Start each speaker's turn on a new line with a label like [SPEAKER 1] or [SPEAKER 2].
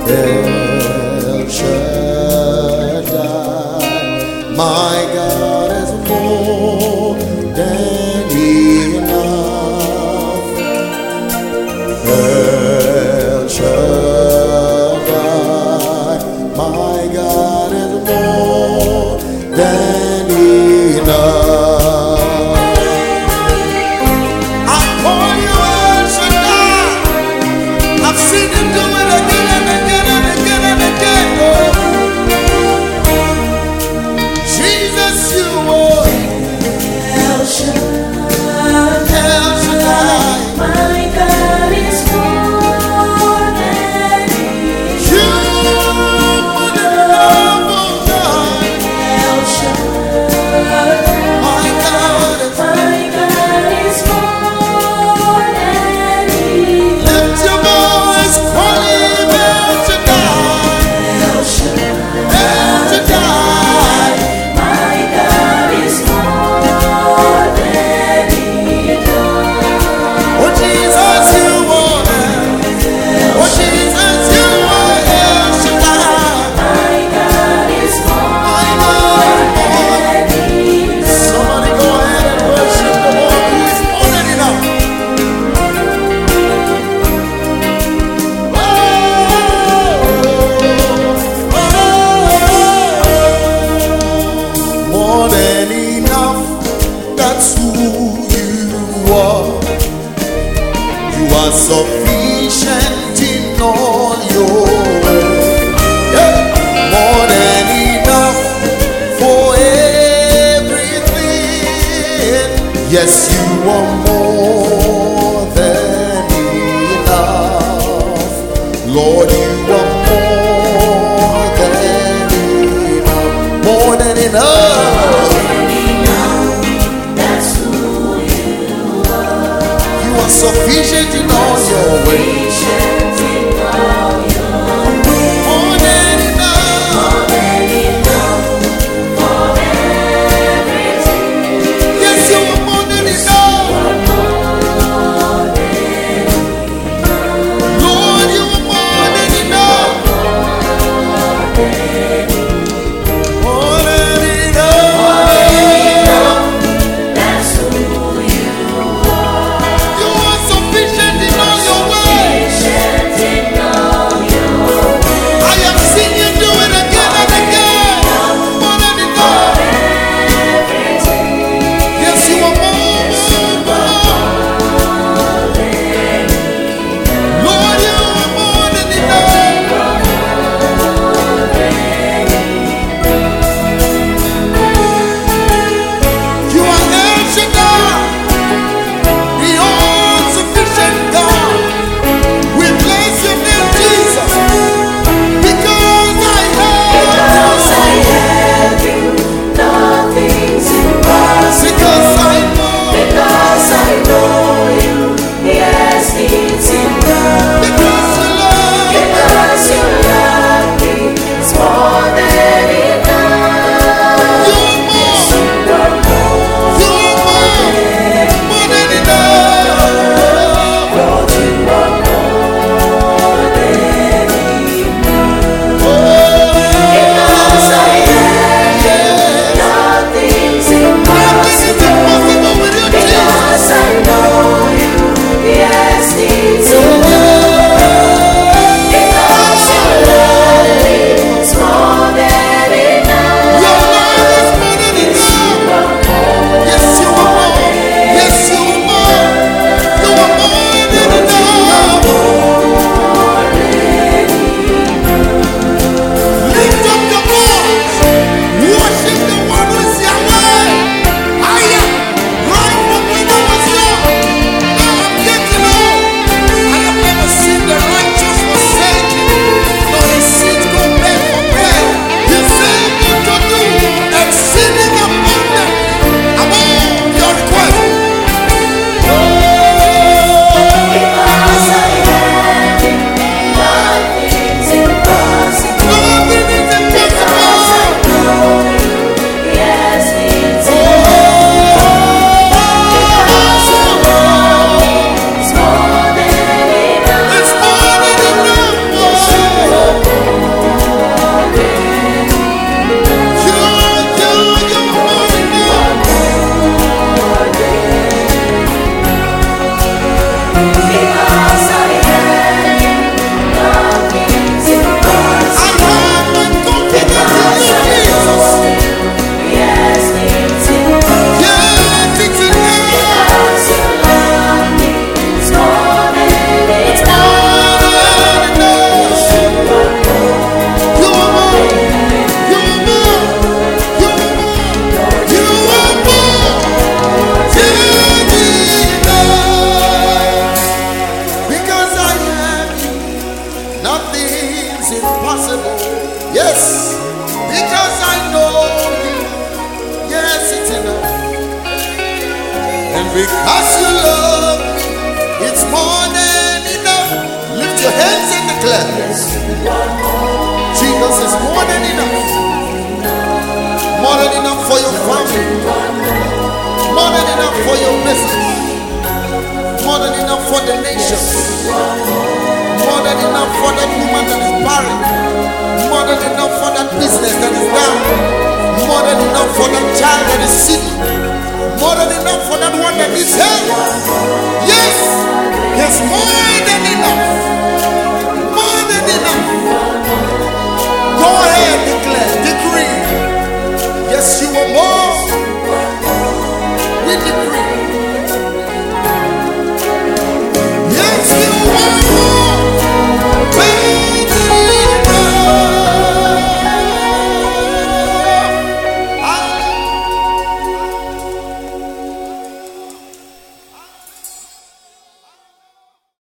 [SPEAKER 1] El Shaddai, my God is more than enough. El Shaddai, my God is more than enough. I call you El Shaddai. I've seen him do it again and again and again and again. Jesus, you are
[SPEAKER 2] El Shaddai,
[SPEAKER 1] El Shaddai.
[SPEAKER 2] my God is more than
[SPEAKER 1] You are the love of God.
[SPEAKER 2] El Shaddai,
[SPEAKER 1] My God is
[SPEAKER 2] my God is more than
[SPEAKER 1] lift your voice, call him El Shaddai.
[SPEAKER 2] El Shaddai,
[SPEAKER 1] El Shaddai.
[SPEAKER 2] my God is more than enough.
[SPEAKER 1] Oh Jesus, you are oh Jesus, you are El Shaddai.
[SPEAKER 2] My God is more than enough.
[SPEAKER 1] Somebody go ahead and worship the Lord who is more than enough. More than enough, that's who you are. You are sufficient in all your ways. Yeah. More than enough for everything. Yes, you are more than enough. Lord, you are more than enough. More than enough.
[SPEAKER 2] That's who you
[SPEAKER 1] You are sufficient in all your ways.
[SPEAKER 2] patient in all your
[SPEAKER 1] More than enough.
[SPEAKER 2] more than enough for everything.
[SPEAKER 1] Yes, you are more than enough.
[SPEAKER 2] More than
[SPEAKER 1] Lord, you are more than enough. Nothing's impossible. Yes, because I know you. Yes, it's enough. And because you love me, it's more than enough. Lift your hands and declare. Jesus is more than enough. More than enough for your family. More than enough for your business. More than enough for the nations. More than enough for the